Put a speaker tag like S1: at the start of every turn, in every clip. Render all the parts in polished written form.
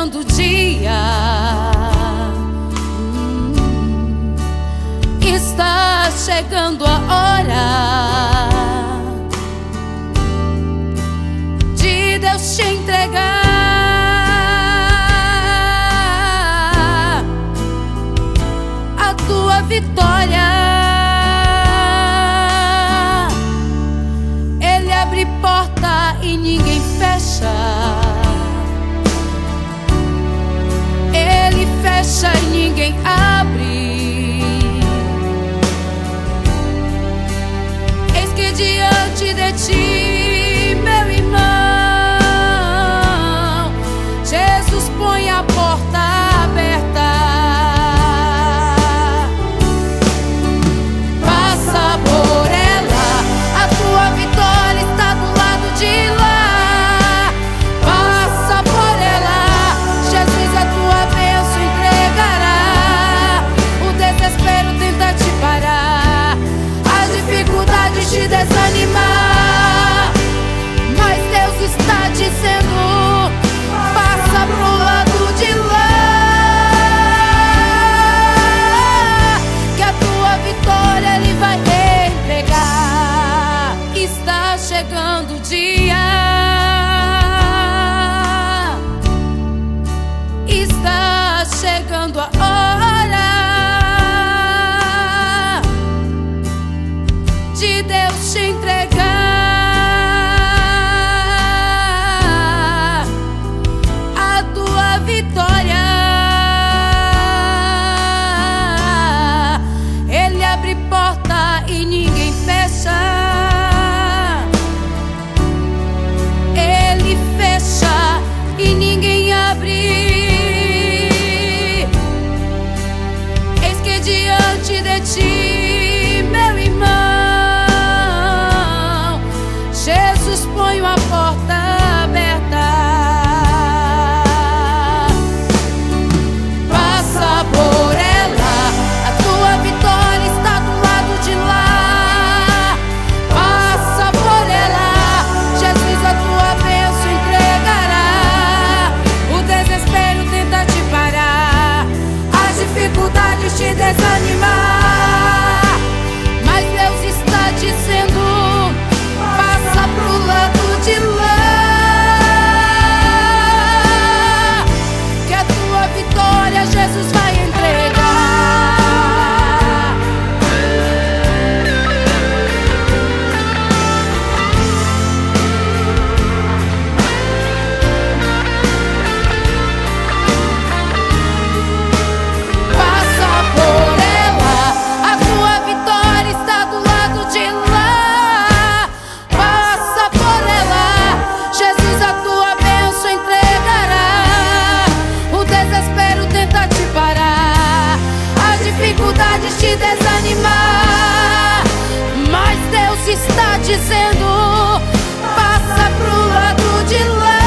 S1: chegando o dia, está chegando a hora de Deus te entregar a tua vitória. Ele abre porta e ninguém fecha, Ele fecha e ninguém abre. Eis que diante de ti, meu irmão, Jesus põe a porta aberta. Passa por ela, a tua vitória está do lado de lá. Passa por ela, Jesus a tua bênção entregará. O desespero tenta te parar, as dificuldades te desanimar, mas Deus está dizendo: passa pro lado de lá, que a tua vitória Ele vai entregar. Está chegando o dia, está chegando a hora de Deus te entregar a tua vitória. Ele abre porta e ninguém fecha, Ele fecha e ninguém abre. Eis que diante de ti, meu irmão, Jesus põe uma porta aberta. Passa por ela, a tua vitória está do lado de lá. Passa por ela, Jesus a tua bênção entregará. O desespero tenta te parar, as dificuldades te desanimar, mas Deus está dizendo: passa pro lado de lá, que a tua vitória Jesus vai entregar. Passa por ela, a tua vitória está do lado de lá. Passa por ela, Jesus a tua bênção entregará. O desespero tenta te parar, as dificuldades te desanimar, mas Deus está dizendo: passa pro lado de lá,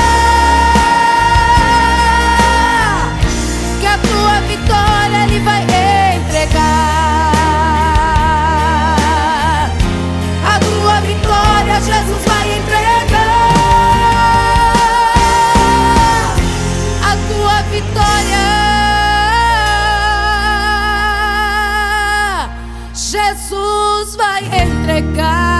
S1: que a tua vitória Ele vai entregar. A tua vitória Jesus vai entregar. A tua vitória Jesus vai entregar.